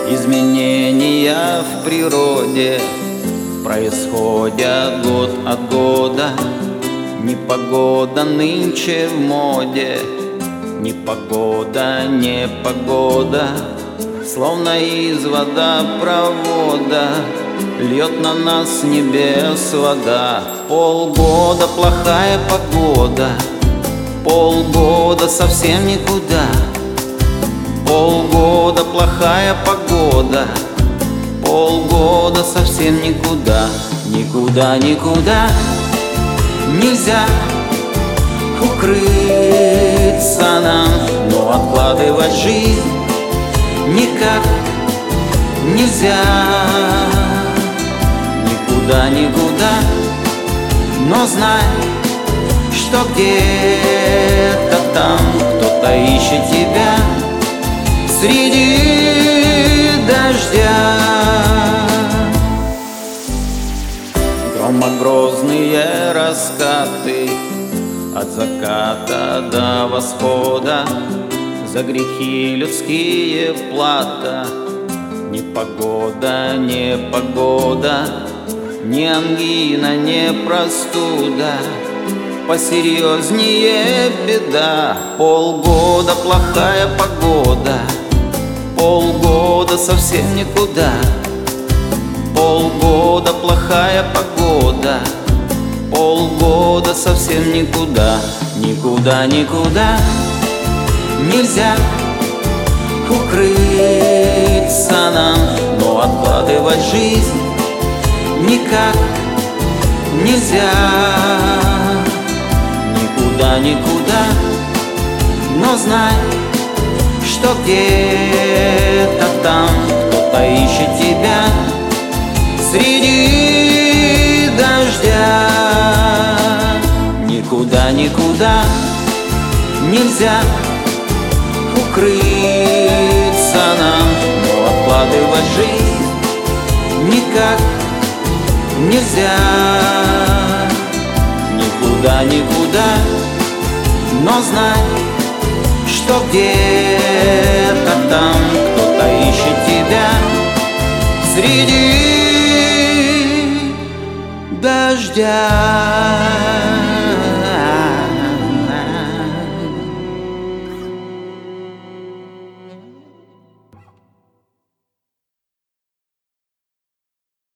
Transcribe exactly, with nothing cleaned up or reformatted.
Изменения в природе происходят год от года. Непогода нынче в моде, непогода, непогода, словно из водопровода льет на нас с небес вода. Полгода плохая погода, полгода совсем никуда. Полгода плохая погода, полгода совсем никуда. Никуда, никуда нельзя укрыться нам, но откладывать жизнь никак нельзя. Никуда, никуда, но знай, что где-то там кто-то ищет тебя среди дождя. Громогрозные раскаты от заката до восхода, за грехи людские плата. Непогода, непогода, ни ангина, ни простуда, посерьезнее беда. Полгода плохая погода, полгода совсем никуда. Полгода плохая погода, полгода совсем никуда. Никуда, никуда нельзя укрыться нам, но откладывать жизнь никак нельзя. Никуда, никуда, но знай, что где-то там кто-то ищет тебя среди дождя. Никуда, никуда нельзя укрыться нам, но откладывать жизнь никак нельзя. Никуда, никуда, но знай, что где-то там кто-то ищет тебя среди дождя.